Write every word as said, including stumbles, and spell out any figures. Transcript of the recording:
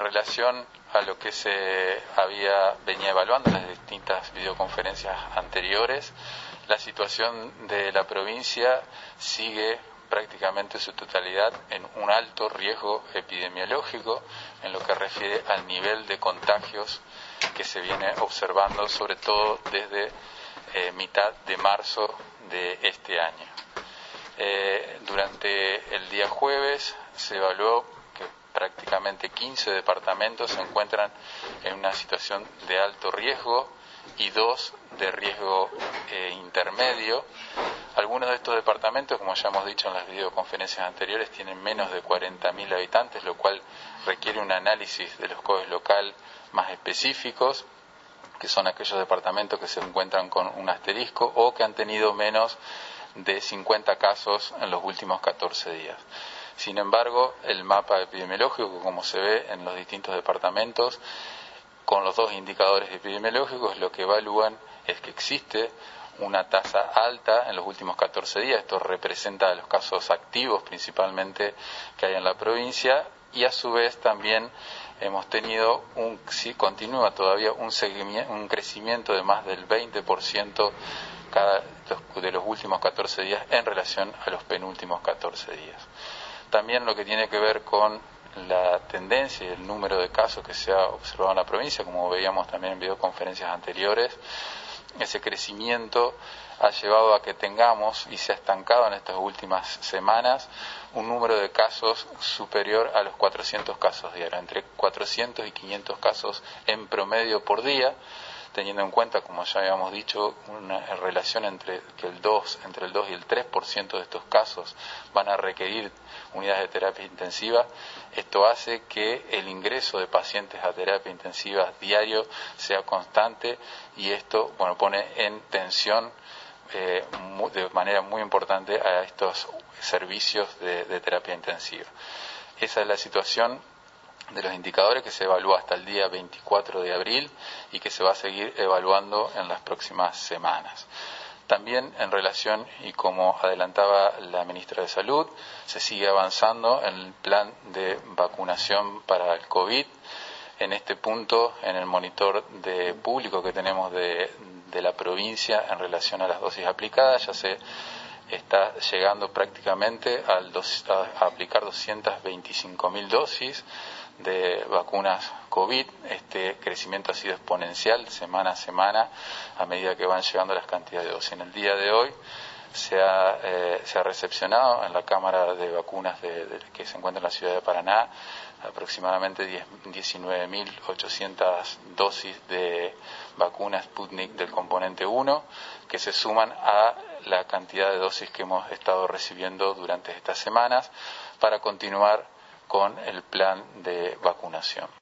relación a lo que se había venía evaluando en las distintas videoconferencias anteriores, la situación de la provincia sigue prácticamente su totalidad en un alto riesgo epidemiológico en lo que refiere al nivel de contagios que se viene observando, sobre todo desde eh, mitad de marzo de este año. Eh, durante el día jueves se evaluó que prácticamente quince departamentos se encuentran en una situación de alto riesgo y dos de riesgo eh, intermedio. Algunos de estos departamentos, como ya hemos dicho en las videoconferencias anteriores, tienen menos de cuarenta mil habitantes, lo cual requiere un análisis de los C O E local más específicos, que son aquellos departamentos que se encuentran con un asterisco o que han tenido menos de cincuenta casos en los últimos catorce días. Sin embargo, el mapa epidemiológico, como se ve en los distintos departamentos, con los dos indicadores epidemiológicos, lo que evalúan es que existe una tasa alta en los últimos catorce días. Esto representa los casos activos principalmente que hay en la provincia, y a su vez también hemos tenido un, sí, continúa todavía un, seguimiento, un crecimiento de más del veinte por ciento cada de los últimos catorce días en relación a los penúltimos catorce días. También lo que tiene que ver con la tendencia y el número de casos que se ha observado en la provincia, como veíamos también en videoconferencias anteriores, ese crecimiento ha llevado a que tengamos, y se ha estancado en estas últimas semanas, un número de casos superior a los cuatrocientos casos diarios, entre cuatrocientos y quinientos casos en promedio por día, teniendo en cuenta, como ya habíamos dicho, una relación entre que el dos, entre el dos y el tres por ciento de estos casos van a requerir unidades de terapia intensiva. Esto hace que el ingreso de pacientes a terapia intensiva diario sea constante, y esto, bueno, pone en tensión eh, muy, de manera muy importante a estos servicios de, de terapia intensiva. Esa es la situación de los indicadores que se evalúa hasta el día veinticuatro de abril y que se va a seguir evaluando en las próximas semanas. También en relación, y como adelantaba la ministra de Salud, se sigue avanzando en el plan de vacunación para el COVID. En este punto, en el monitor de público que tenemos de, de la provincia en relación a las dosis aplicadas, ya se está llegando prácticamente al dos, a, a aplicar doscientas veinticinco mil dosis de vacunas COVID. Este crecimiento ha sido exponencial semana a semana a medida que van llegando las cantidades de dosis. En el día de hoy se ha, eh, se ha recepcionado en la Cámara de Vacunas de, de, que se encuentra en la ciudad de Paraná aproximadamente diecinueve mil ochocientas dosis de vacunas Sputnik del componente uno, que se suman a la cantidad de dosis que hemos estado recibiendo durante estas semanas para continuar con el plan de vacunación.